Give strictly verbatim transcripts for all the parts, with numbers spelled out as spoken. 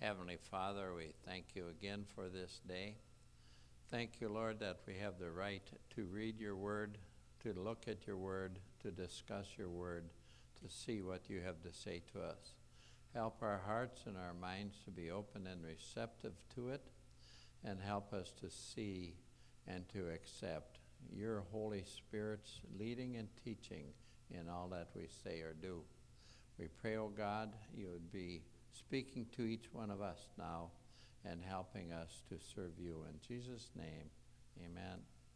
Heavenly Father, we thank you again for this day. Thank you, Lord, that we have the right to read your word, to look at your word, to discuss your word, to see what you have to say to us. Help our hearts and our minds to be open and receptive to it, and help us to see and to accept your Holy Spirit's leading and teaching in all that we say or do. We pray, O God, you would be speaking to each one of us now and helping us to serve you. In Jesus' name, amen.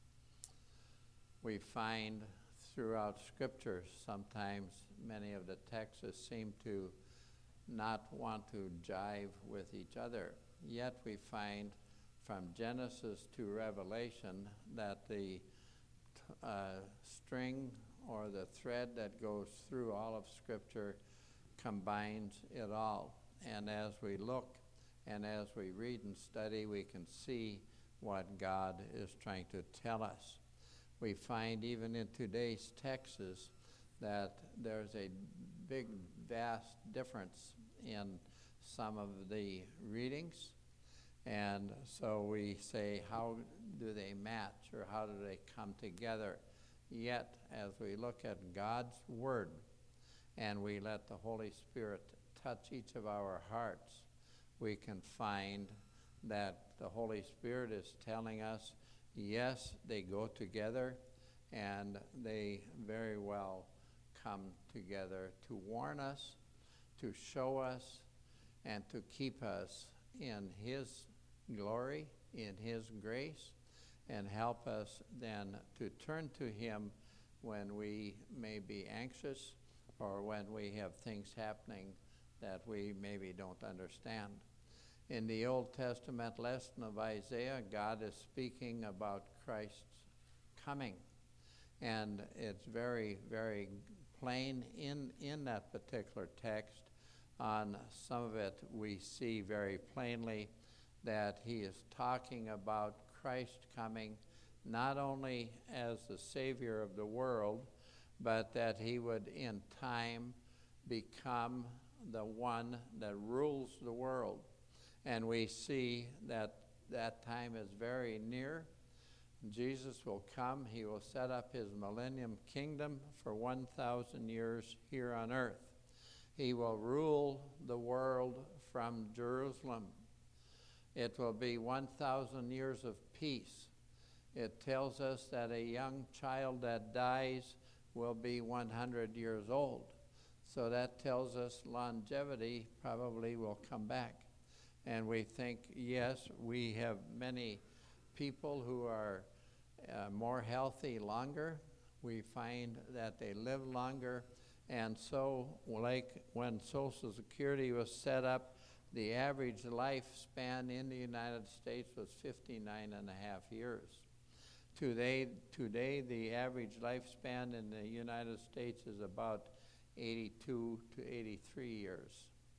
We find throughout Scripture sometimes many of the texts seem to not want to jive with each other. Yet we find from Genesis to Revelation that the uh, string or the thread that goes through all of Scripture combines it all. And as we look and as we read and study, we can see what God is trying to tell us. We find even in today's texts that there's a big, vast difference in some of the readings. And so we say, how do they match or how do they come together? Yet, as we look at God's Word and we let the Holy Spirit touch each of our hearts, we can find that the Holy Spirit is telling us, yes, they go together, and they very well come together to warn us, to show us, and to keep us in His glory, in His grace, and help us then to turn to Him when we may be anxious or when we have things happening that we maybe don't understand. In the Old Testament lesson of Isaiah, God is speaking about Christ's coming. And it's very, very plain in, in that particular text. On some of it, we see very plainly that he is talking about Christ coming not only as the Savior of the world, but that he would in time become the one that rules the world. And we see that that time is very near. Jesus will come. He will set up his millennium kingdom for one thousand years here on earth. He will rule the world from Jerusalem. It will be one thousand years of peace. It tells us that a young child that dies will be one hundred years old. So that tells us longevity probably will come back. And we think, yes, we have many people who are uh, more healthy longer. We find that they live longer. And so, like when Social Security was set up, the average lifespan in the United States was fifty-nine and a half years. Today, today the average lifespan in the United States is about eighty-two to eighty-three years.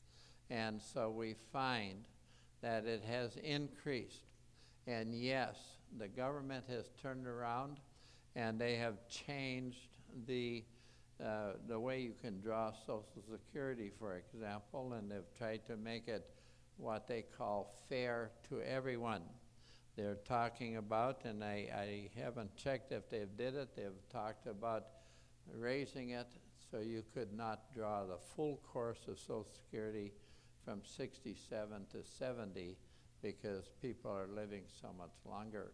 And so we find that it has increased. And yes, the government has turned around and they have changed the uh, the way you can draw Social Security, for example, and they've tried to make it what they call fair to everyone. They're talking about, and I, I haven't checked if they did it, they've talked about raising it so you could not draw the full course of Social Security from sixty-seven to seventy because people are living so much longer.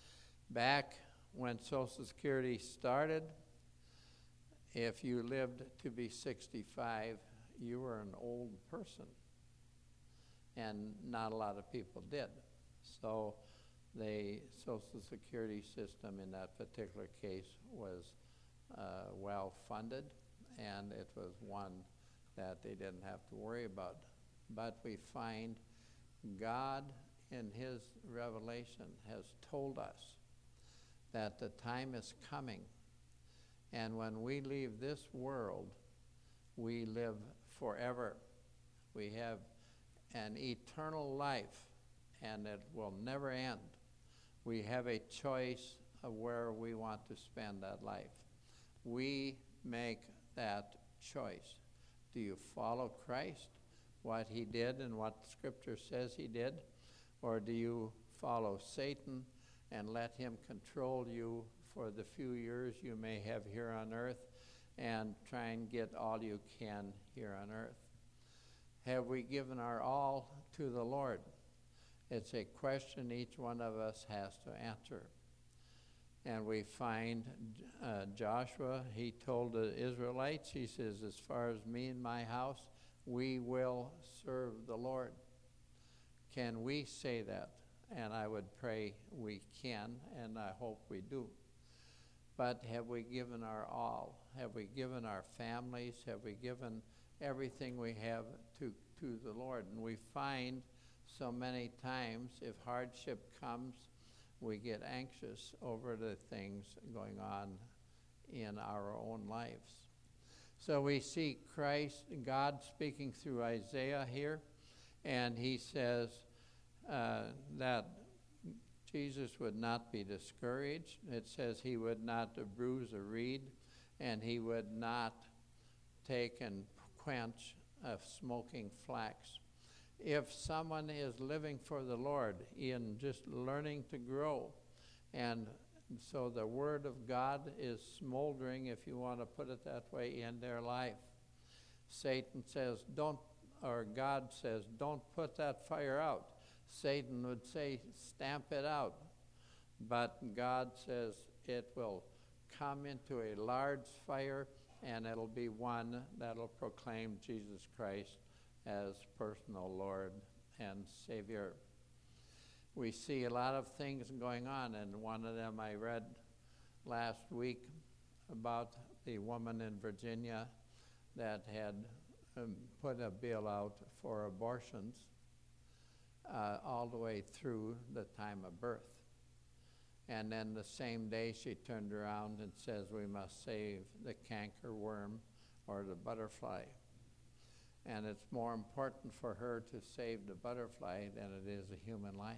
Back when Social Security started, if you lived to be sixty-five, you were an old person, and not a lot of people did. So the Social Security system in that particular case was uh, well funded, and it was one that they didn't have to worry about. But we find God in his revelation has told us that the time is coming, and when we leave this world, we live forever. We have an eternal life, and it will never end. We have a choice of where we want to spend that life. We make that choice. Do you follow Christ, what he did and what Scripture says he did? Or do you follow Satan and let him control you for the few years you may have here on earth and try and get all you can here on earth? Have we given our all to the Lord? It's a question each one of us has to answer. And we find uh, Joshua, he told the Israelites, he says, as far as me and my house, we will serve the Lord. Can we say that? And I would pray we can, and I hope we do. But have we given our all? Have we given our families? Have we given everything we have to, to the Lord? And we find so many times if hardship comes, we get anxious over the things going on in our own lives. So we see Christ, God speaking through Isaiah here, and he says uh, that Jesus would not be discouraged. It says he would not bruise a reed, and he would not take and quench a smoking flax. If someone is living for the Lord in just learning to grow, and so the Word of God is smoldering, if you want to put it that way, in their life. Satan says, don't, or God says, don't put that fire out. Satan would say, stamp it out. But God says it will come into a large fire, and it'll be one that'll proclaim Jesus Christ as personal Lord and Savior. We see a lot of things going on, and one of them I read last week about the woman in Virginia that had um, put a bill out for abortions uh, all the way through the time of birth. And then the same day she turned around and says we must save the canker worm or the butterfly. And it's more important for her to save the butterfly than it is a human life.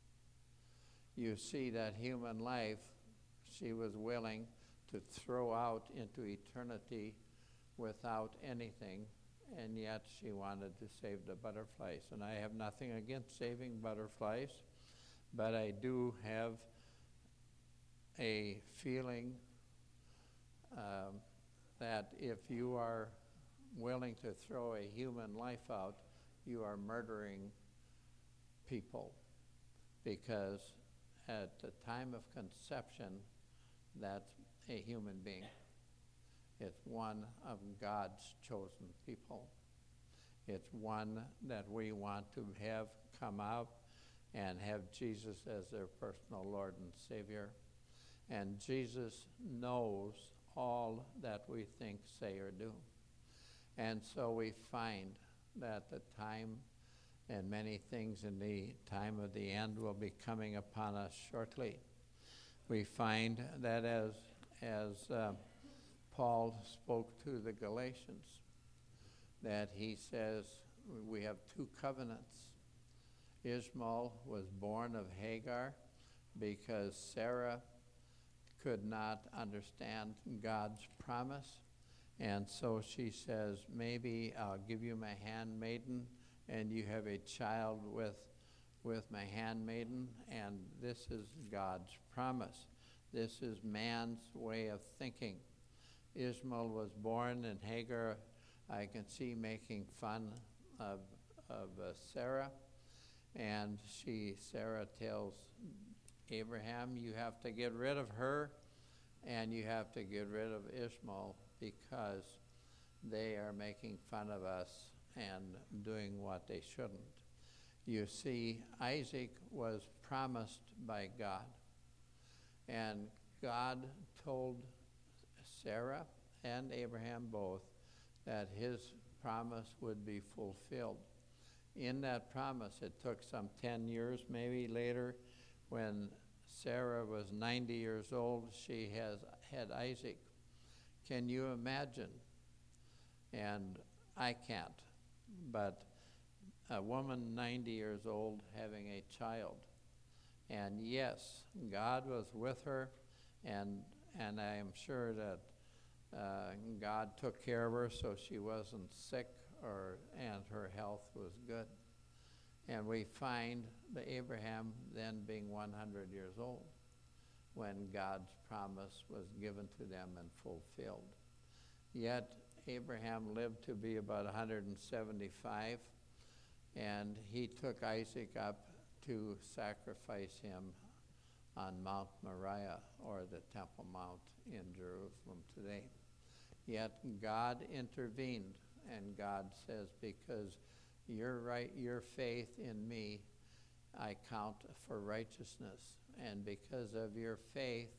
You see that human life, she was willing to throw out into eternity without anything, and yet she wanted to save the butterflies. And I have nothing against saving butterflies, but I do have a feeling um, that if you are willing to throw a human life out, you are murdering people, because at the time of conception, that's a human being. It's one of God's chosen people. It's one that we want to have come out and have Jesus as their personal Lord and Savior. And Jesus knows all that we think, say, or do. And so we find that the time and many things in the time of the end will be coming upon us shortly. We find that as, as uh, Paul spoke to the Galatians, that he says we have two covenants. Ishmael was born of Hagar because Sarah could not understand God's promise. And so she says, maybe I'll give you my handmaiden, and you have a child with, with my handmaiden, and this is God's promise. This is man's way of thinking. Ishmael was born, and Hagar, I can see making fun of, of uh, Sarah, and she, Sarah tells Abraham, you have to get rid of her, and you have to get rid of Ishmael, because they are making fun of us and doing what they shouldn't. You see, Isaac was promised by God, and God told Sarah and Abraham both that his promise would be fulfilled. In that promise, it took some ten years maybe later, when Sarah was ninety years old, she has had Isaac. Can you imagine? And I can't, but a woman ninety years old having a child. And yes, God was with her, and and I am sure that uh, God took care of her so she wasn't sick or and her health was good. And we find the Abraham then being one hundred years old when God's promise was given to them and fulfilled. Yet Abraham lived to be about one hundred seventy-five, and he took Isaac up to sacrifice him on Mount Moriah, or the Temple Mount in Jerusalem today. Yet God intervened, and God says, because your right, your faith in me, I count for righteousness. And because of your faith,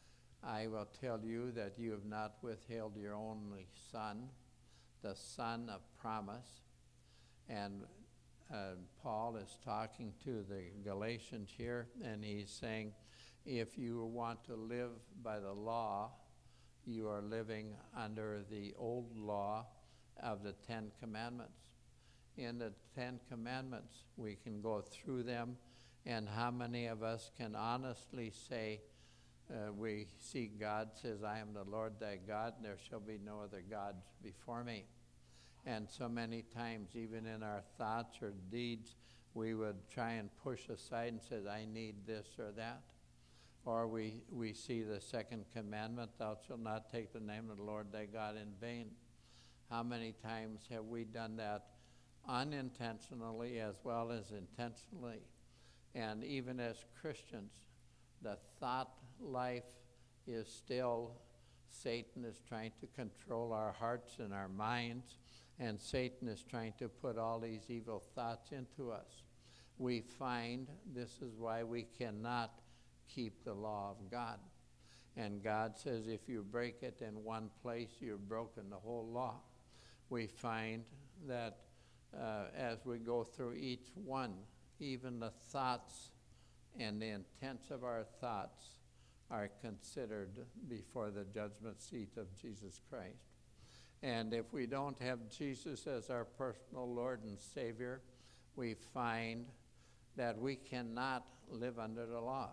I will tell you that you have not withheld your only son, the son of promise. And uh, Paul is talking to the Galatians here, and he's saying, if you want to live by the law, you are living under the old law of the Ten Commandments. In the Ten Commandments, we can go through them, and how many of us can honestly say, uh, we see God says, I am the Lord thy God, and there shall be no other gods before me. And so many times, even in our thoughts or deeds, we would try and push aside and say, I need this or that. Or we, we see the second commandment, thou shalt not take the name of the Lord thy God in vain. How many times have we done that unintentionally as well as intentionally? And even as Christians, the thought life is still, Satan is trying to control our hearts and our minds, and Satan is trying to put all these evil thoughts into us. We find this is why we cannot keep the law of God. And God says if you break it in one place, you've broken the whole law. We find that uh, as we go through each one, even the thoughts and the intents of our thoughts are considered before the judgment seat of Jesus Christ. And if we don't have Jesus as our personal Lord and Savior, we find that we cannot live under the law.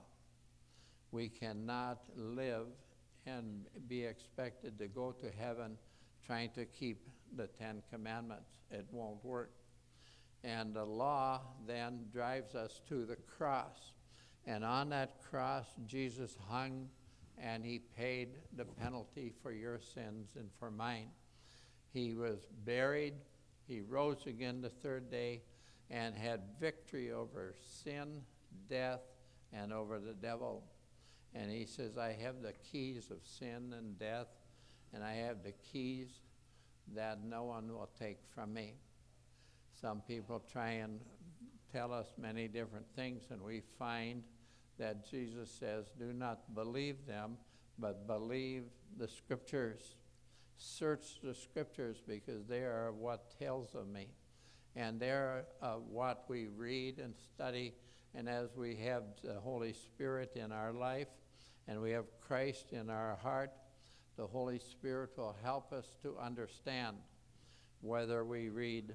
We cannot live and be expected to go to heaven trying to keep the Ten Commandments. It won't work. And the law then drives us to the cross. And on that cross, Jesus hung, and he paid the penalty for your sins and for mine. He was buried. He rose again the third day and had victory over sin, death, and over the devil. And he says, I have the keys of sin and death, and I have the keys that no one will take from me. Some people try and tell us many different things, and we find that Jesus says, do not believe them, but believe the Scriptures. Search the Scriptures, because they are what tells of me. And they're uh, what we read and study. And as we have the Holy Spirit in our life, and we have Christ in our heart, the Holy Spirit will help us to understand whether we read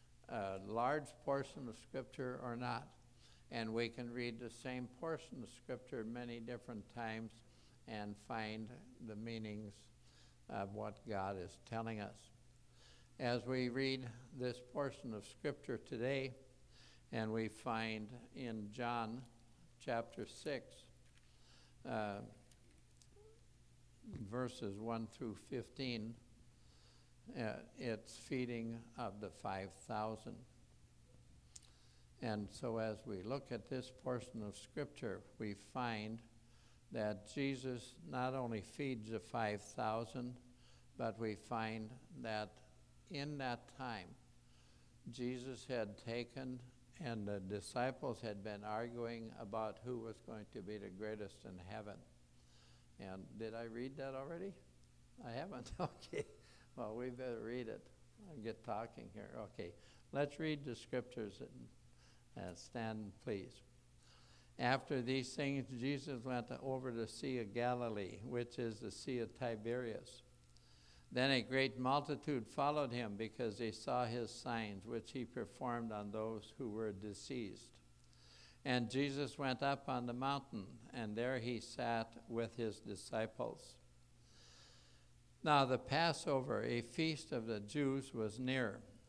a large portion of Scripture or not. And we can read the same portion of Scripture many different times and find the meanings of what God is telling us. As we read this portion of Scripture today, and we find in John chapter six, uh, verses one through fifteen, uh, it's feeding of the five thousand. And so as we look at this portion of Scripture, we find that Jesus not only feeds the five thousand, but we find that in that time, Jesus had taken, and the disciples had been arguing about who was going to be the greatest in heaven. And did I read that already? I haven't. Okay. Well, we better read it. I'll get talking here. Okay. Let's read the Scriptures and uh, stand, please. After these things, Jesus went over the Sea of Galilee, which is the Sea of Tiberias. Then a great multitude followed him, because they saw his signs, which he performed on those who were diseased. And Jesus went up on the mountain, and there he sat with his disciples. Now the Passover, a feast of the Jews, was near.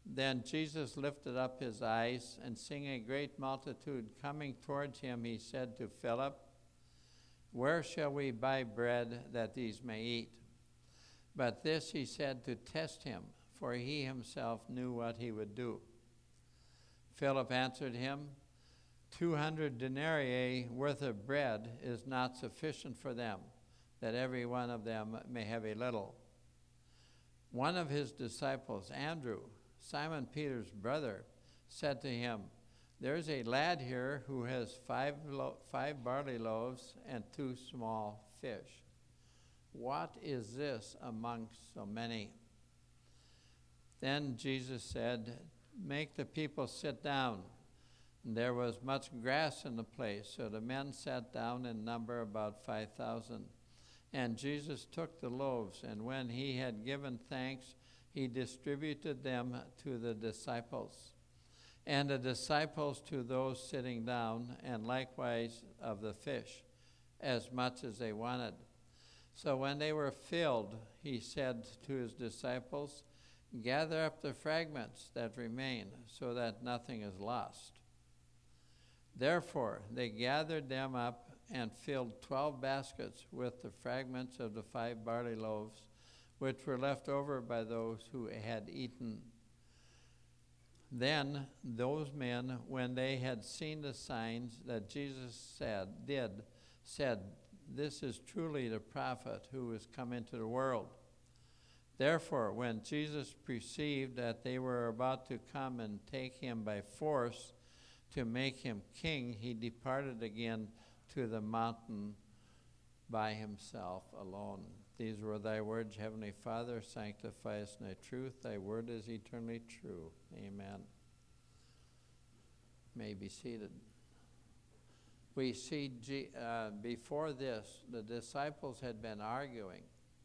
Then Jesus lifted up his eyes, and seeing a great multitude coming towards him, he said to Philip, "Where shall we buy bread that these may eat?" But this he said to test him, for he himself knew what he would do. Philip answered him, Two hundred denarii worth of bread is not sufficient for them, that every one of them may have a little. One of his disciples, Andrew, Simon Peter's brother, said to him, "There is a lad here who has five, lo- five barley loaves and two small fish. What is this amongst so many?" Then Jesus said, "Make the people sit down." And there was much grass in the place, so the men sat down in number about five thousand. And Jesus took the loaves, and when he had given thanks, he distributed them to the disciples, and the disciples to those sitting down, and likewise of the fish, as much as they wanted. So when they were filled, he said to his disciples, "Gather up the fragments that remain, so that nothing is lost." Therefore they gathered them up and filled twelve baskets with the fragments of the five barley loaves, which were left over by those who had eaten. Then those men, when they had seen the signs that Jesus said did, said, "This is truly the prophet who is come into the world." Therefore, when Jesus perceived that they were about to come and take him by force to make him king, he departed again to the mountain by himself alone. These were thy words, Heavenly Father. Sanctify us in thy truth. Thy word is eternally true. Amen. May be seated. We see G, uh, before this, the disciples had been arguing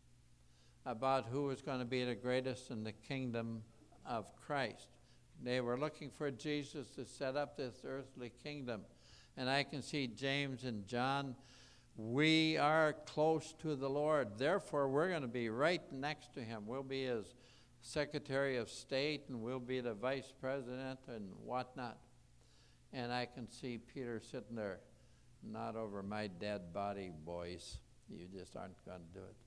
about who was going to be the greatest in the kingdom of Christ. They were looking for Jesus to set up this earthly kingdom. And I can see James and John, we are close to the Lord. Therefore, we're going to be right next to him. We'll be his Secretary of State, and we'll be the Vice President and whatnot. And I can see Peter sitting there, "Not over my dead body, boys. You just aren't going to do it."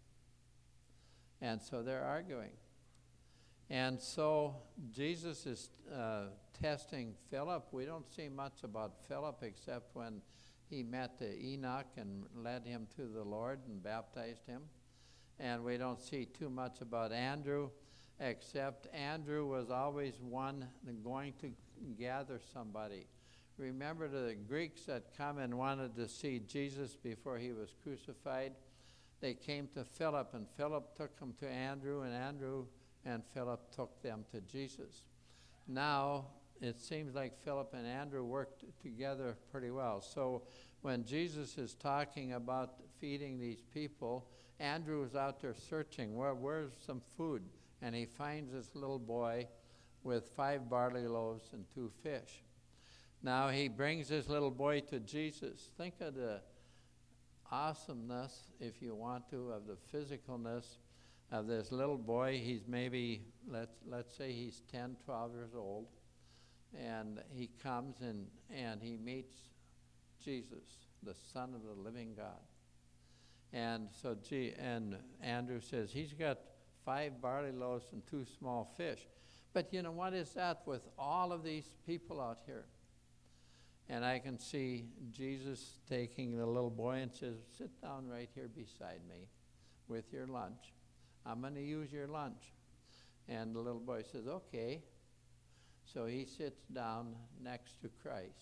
And so they're arguing. And so Jesus is uh, testing Philip. We don't see much about Philip except when he met Enoch and led him to the Lord and baptized him. And we don't see too much about Andrew, except Andrew was always one going to gather somebody. Remember the Greeks that come and wanted to see Jesus before he was crucified? They came to Philip, and Philip took them to Andrew, and Andrew and Philip took them to Jesus. Now, it seems like Philip and Andrew worked together pretty well. So when Jesus is talking about feeding these people, Andrew is out there searching, Where, where's some food? And he finds this little boy with five barley loaves and two fish. Now he brings this little boy to Jesus. Think of the awesomeness, if you want to, of the physicalness of this little boy. He's maybe, let's let's say he's ten, twelve years old, and he comes and, and he meets Jesus, the Son of the living God. And so G, and Andrew says, he's got five barley loaves and two small fish. But you know, what is that with all of these people out here? And I can see Jesus taking the little boy and says, "Sit down right here beside me with your lunch. I'm going to use your lunch." And the little boy says, "Okay." So he sits down next to Christ.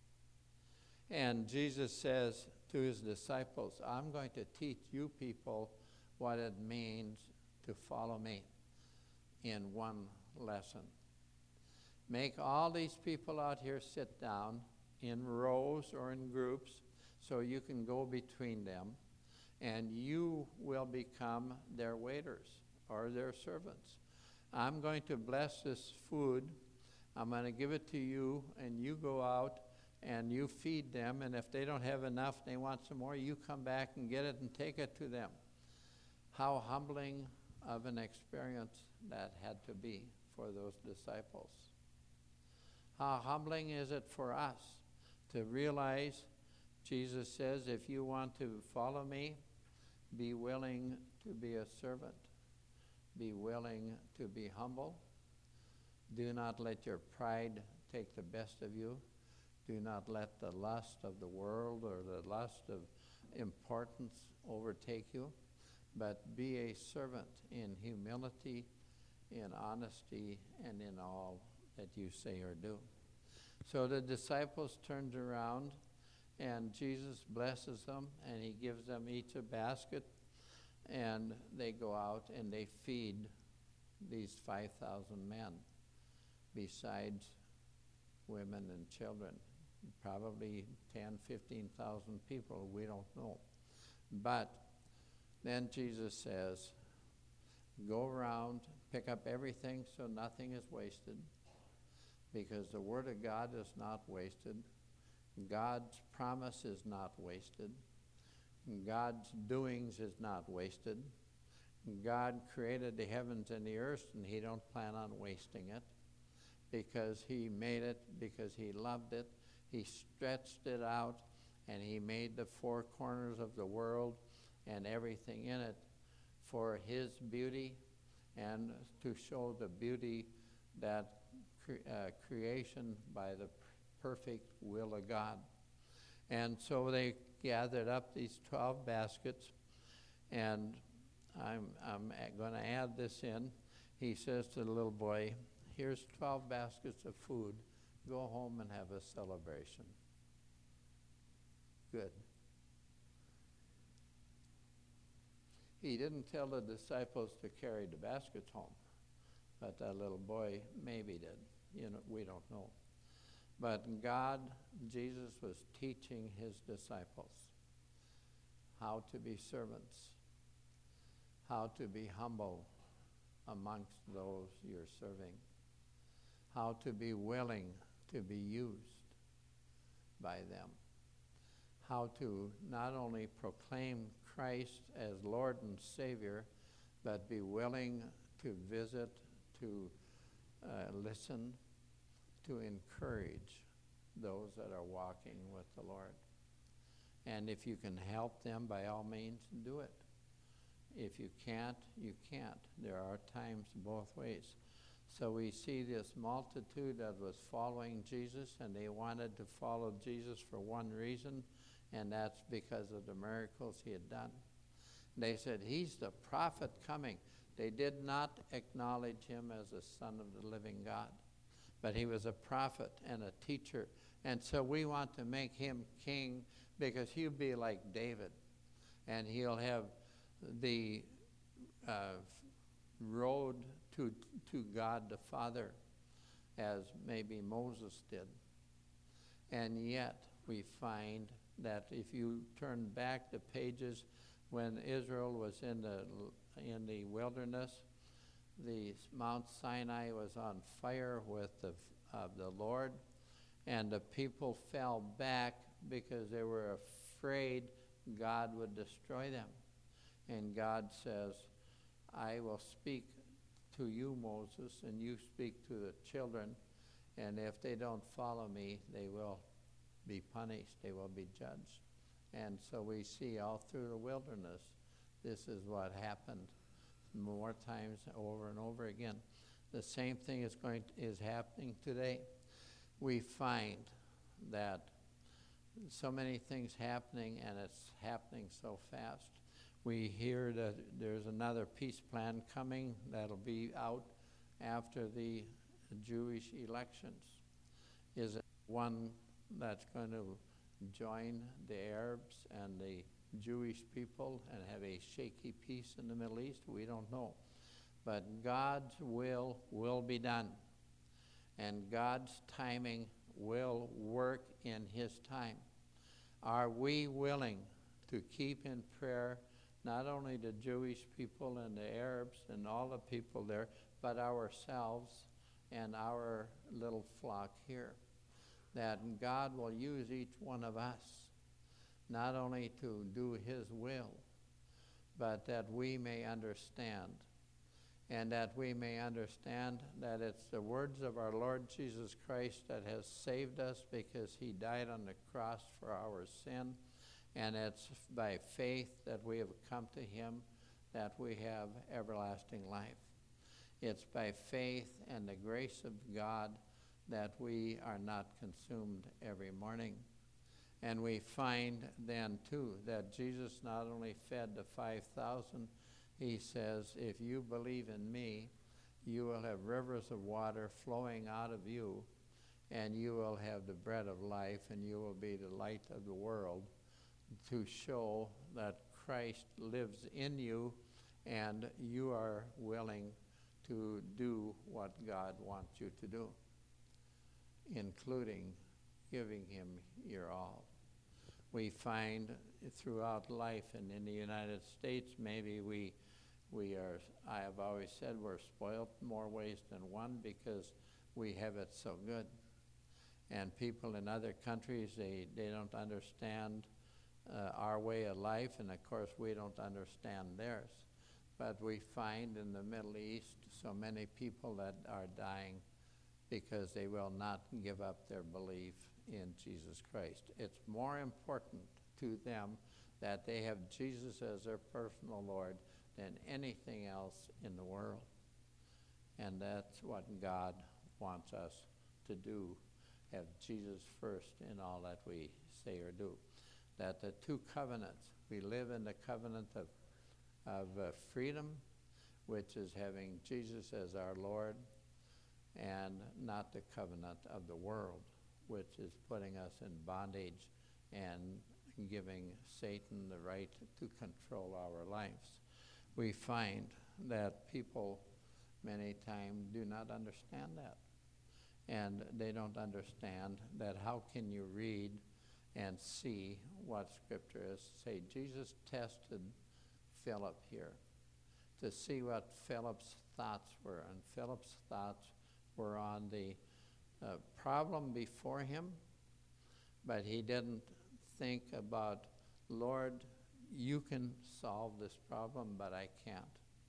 And Jesus says to his disciples, "I'm going to teach you people what it means to follow me in one lesson. Make all these people out here sit down in rows or in groups so you can go between them, and you will become their waiters or their servants. I'm going to bless this food. I'm going to give it to you, and you go out and you feed them, and if they don't have enough, they want some more, you come back and get it and take it to them." How humbling of an experience that had to be for those disciples. How humbling is it for us to realize Jesus says, if you want to follow me, be willing to be a servant. Be willing to be humble. Do not let your pride take the best of you. Do not let the lust of the world or the lust of importance overtake you, but be a servant in humility, in honesty, and in all that you say or do. So the disciples turned around, and Jesus blesses them, and he gives them each a basket, and they go out and they feed these five thousand men, besides women and children. Probably ten, fifteen thousand people, we don't know. But then Jesus says, go around, pick up everything so nothing is wasted, because the Word of God is not wasted. God's promise is not wasted. God's doings is not wasted. God created the heavens and the earth, and he don't plan on wasting it, because he made it, because he loved it. He stretched it out, and he made the four corners of the world and everything in it for his beauty and to show the beauty that cre- uh, creation by the perfect will of God. And so they gathered up these twelve baskets, and I'm, I'm going to add this in. He says to the little boy, here's twelve baskets of food. Go home and have a celebration. Good. He didn't tell the disciples to carry the baskets home, but that little boy maybe did. You know, we don't know. But God, Jesus was teaching his disciples how to be servants, how to be humble amongst those you're serving, how to be willing to be used by them, how to not only proclaim Christ as Lord and Savior, but be willing to visit, to uh, listen, to encourage those that are walking with the Lord. And if you can help them, by all means, do it. If you can't, you can't. There are times both ways. So we see this multitude that was following Jesus, and they wanted to follow Jesus for one reason, and that's because of the miracles he had done. They said, he's the prophet coming. They did not acknowledge him as the Son of the living God, but he was a prophet and a teacher. And so we want to make him king, because he'll be like David, and he'll have the uh, road to, to God the Father, as maybe Moses did. And yet we find that if you turn back the pages, when Israel was in the in the wilderness, the Mount Sinai was on fire with the of the Lord, and the people fell back because they were afraid God would destroy them. And God says, I will speak to you, Moses, and you speak to the children, and if they don't follow me, they will be punished, they will be judged. And so we see all through the wilderness, this is what happened more times over and over again. The same thing is going to, is happening today. We find that so many things happening, and it's happening so fast. We hear that there's another peace plan coming that'll be out after the Jewish elections. Is it one that's going to join the Arabs and the Jewish people and have a shaky peace in the Middle East? We don't know. But God's will will be done. And God's timing will work in his time. Are we willing to keep in prayer not only the Jewish people and the Arabs and all the people there, but ourselves and our little flock here? That God will use each one of us, not only to do his will, but that we may understand and that we may understand that it's the words of our Lord Jesus Christ that has saved us because he died on the cross for our sin, and it's by faith that we have come to him that we have everlasting life. It's by faith and the grace of God that we are not consumed every morning. And we find then, too, that Jesus not only fed the five thousand, he says, if you believe in me, you will have rivers of water flowing out of you, and you will have the bread of life, and you will be the light of the world, to show that Christ lives in you, and you are willing to do what God wants you to do, including giving him your all. We find throughout life, and in the United States, maybe we we are, I have always said, we're spoiled more ways than one because we have it so good. And people in other countries, they, they don't understand uh, our way of life, and of course we don't understand theirs. But we find in the Middle East so many people that are dying because they will not give up their belief in Jesus Christ. It's more important to them that they have Jesus as their personal Lord than anything else in the world. And that's what God wants us to do, have Jesus first in all that we say or do. That the two covenants, we live in the covenant of, of uh, freedom, which is having Jesus as our Lord, and not the covenant of the world, which is putting us in bondage and giving Satan the right to control our lives. We find that people many times do not understand that. And they don't understand that how can you read and see what Scripture is. Say, Jesus tested Philip here to see what Philip's thoughts were. And Philip's thoughts were on the uh, problem before him, but he didn't think about, Lord, you can solve this problem, but I can't.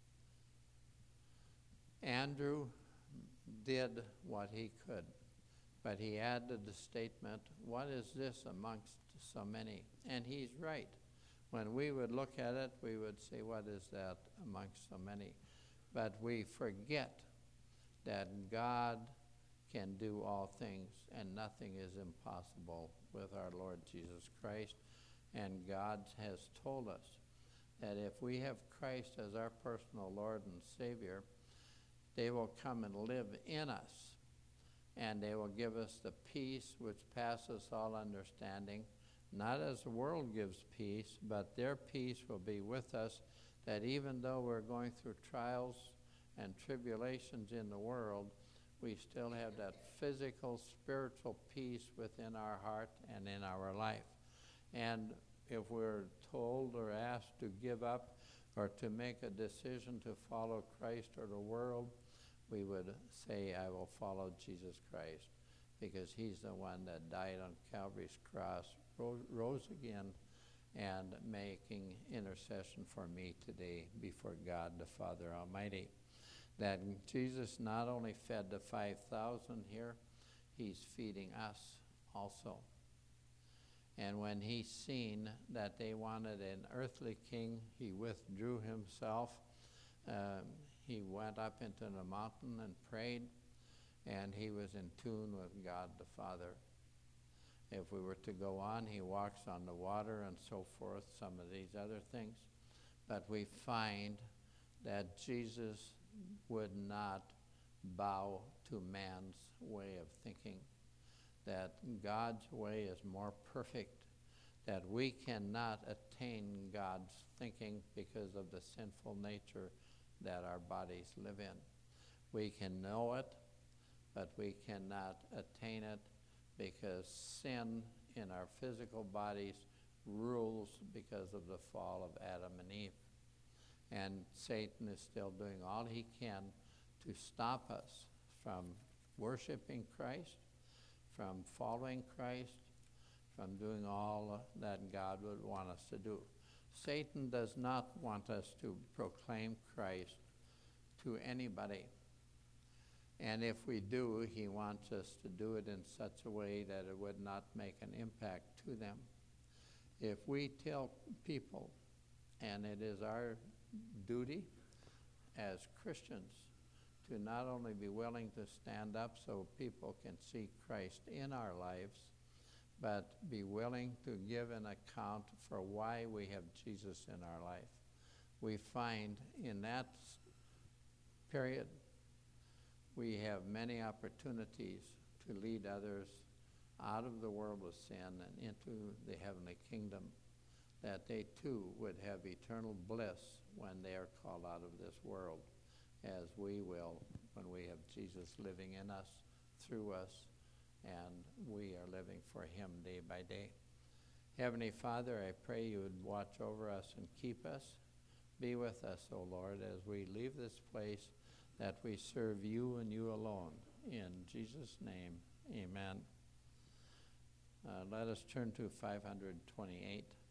Andrew did what he could, but he added the statement, what is this amongst so many? And he's right. When we would look at it, we would say, what is that amongst so many? But we forget that God can do all things, and nothing is impossible with our Lord Jesus Christ. And God has told us that if we have Christ as our personal Lord and Savior, they will come and live in us, and they will give us the peace which passes all understanding, not as the world gives peace, but their peace will be with us, that even though we're going through trials and tribulations in the world, we still have that physical, spiritual peace within our heart and in our life. And if we're told or asked to give up or to make a decision to follow Christ or the world, we would say, I will follow Jesus Christ, because he's the one that died on Calvary's cross, rose, rose again, and making intercession for me today before God the Father Almighty. That Jesus not only fed the five thousand here, he's feeding us also. And when he seen that they wanted an earthly king, he withdrew himself. Um, he went up into the mountain and prayed, and he was in tune with God the Father. If we were to go on, he walks on the water and so forth, some of these other things. But we find that Jesus would not bow to man's way of thinking, that God's way is more perfect, that we cannot attain God's thinking because of the sinful nature that our bodies live in. We can know it, but we cannot attain it because sin in our physical bodies rules because of the fall of Adam and Eve. And Satan is still doing all he can to stop us from worshiping Christ, from following Christ, from doing all that God would want us to do. Satan does not want us to proclaim Christ to anybody. And if we do, he wants us to do it in such a way that it would not make an impact to them. If we tell people, and it is our duty as Christians to not only be willing to stand up so people can see Christ in our lives, but be willing to give an account for why we have Jesus in our life. We find in that period, we have many opportunities to lead others out of the world of sin and into the heavenly kingdom, that they too would have eternal bliss when they are called out of this world, as we will when we have Jesus living in us, through us, and we are living for him day by day. Heavenly Father, I pray you would watch over us and keep us. Be with us, O Lord, as we leave this place, that we serve you and you alone. In Jesus' name, amen. Uh, let us turn to five hundred twenty-eight.